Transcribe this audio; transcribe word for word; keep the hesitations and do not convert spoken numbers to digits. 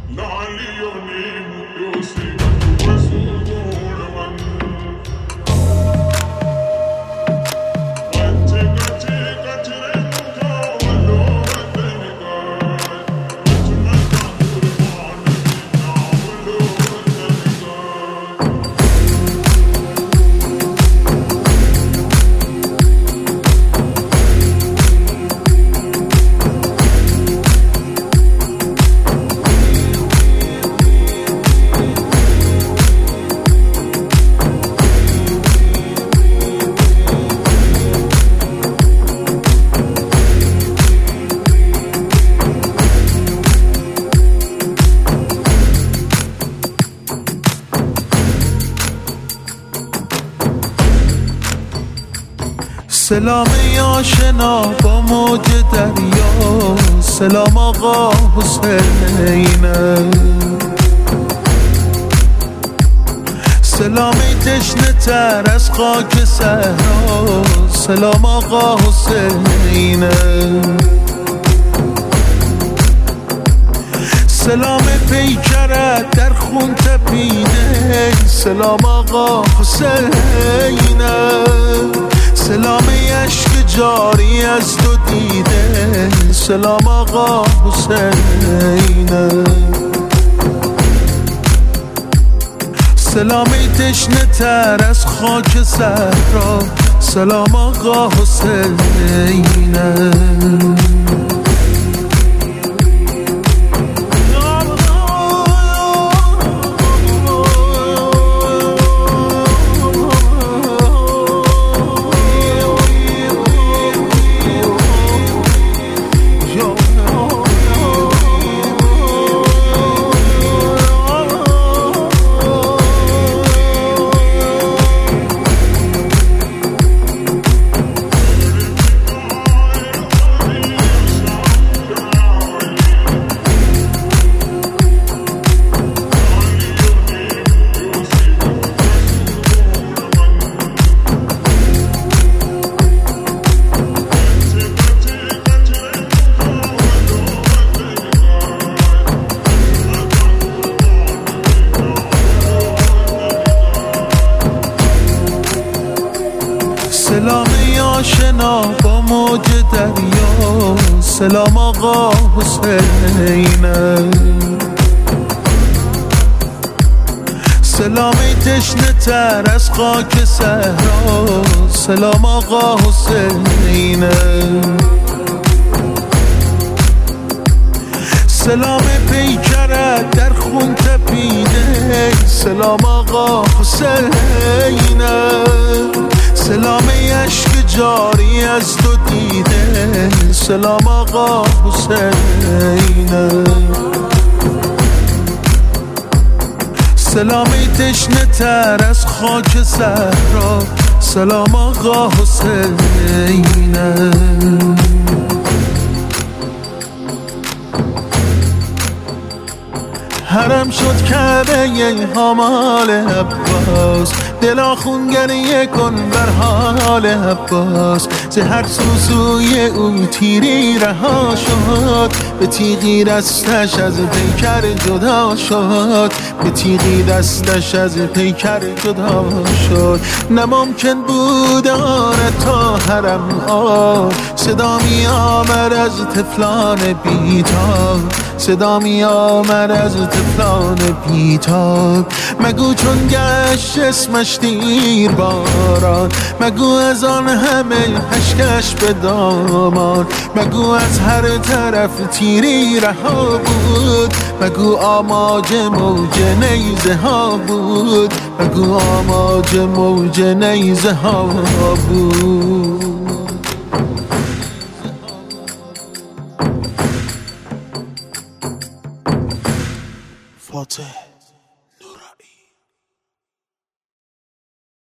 سلام آشنا با موج دریا، سلام آقا حسینه، سلام تشنه تر از خاک صحرا، سلام آقا حسینه، سلام پیکرت در خون تپیده، سلام آقا حسینه، سلام عشق جاری از تو دیده، سلام آقا حسینه، سلامی تشنه تر از خاک صحرا، سلام آقا حسینه. سلام آشنا با موج دریا، سلام آقا حسینه، سلامی تشنه تر از خاک صحرا، سلام آقا حسینه، سلام پیکرت در خون تپیده، سلام آقا حسینه، سلام عشق جاری از تو دیده، سلام آقا حسینه، سلامی تشنه تر از خاک صحرا، سلام آقا حسینه. حرم شد کعبه حمال عباس، دلا خون گریه کن بر حال عباس، ز هر سوسوی او تیری رها شد، به تیغی دستش از پیکر جدا شد، به تیغی دستش از پیکر جدا شد. نممکن بود آرد تا حرم آب، صدا می آمد از طفلان بیتاب، صدا می آمد از طفلان بیتاب. مگو چون گشت اسمش دیر باران، مگو از آن همه اشکش به دامان، مگو از هر طرف تیری رها بود، مگو آماج موج نیزه ها بود، مگو آماج موج نیزه ها بود. فاتح